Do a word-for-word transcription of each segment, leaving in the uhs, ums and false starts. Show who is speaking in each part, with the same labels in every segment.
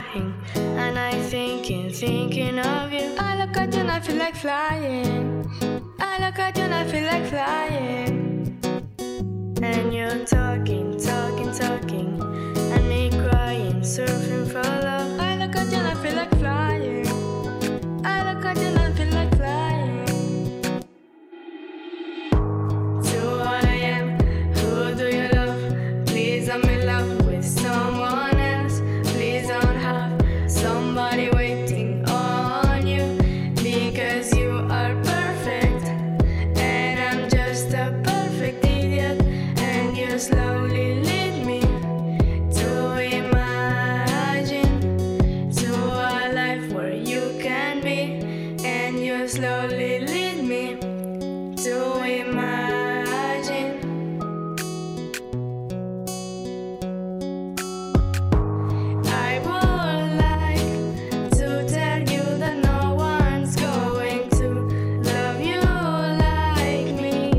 Speaker 1: laughing, and I thinking, thinking of you. I look at you and I feel like flying. I look at you and I feel like flying. And you're talking, talking, talking, and me crying, surfing for love. I look at you and I feel like flying. I look at you and I feel like flying. So what I am, who do you love? Please I'm in love with someone else. Please don't have somebody waiting on you, because you are perfect and I'm just a perfect idiot. And you slowly lead me to imagine to a life where you can be. And you slowly lead me to imagine. I would like to tell you that no one's going to love you like me.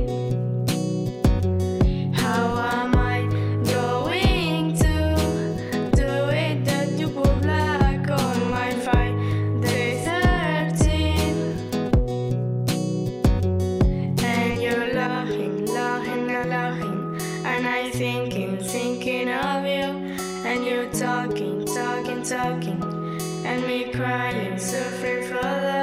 Speaker 1: How am I going to do it that you put black on my Friday thirteen? And you're laughing, laughing, and laughing, and I thinking, thinking of you. And you're talking, talking, talking, and me crying, suffering for love.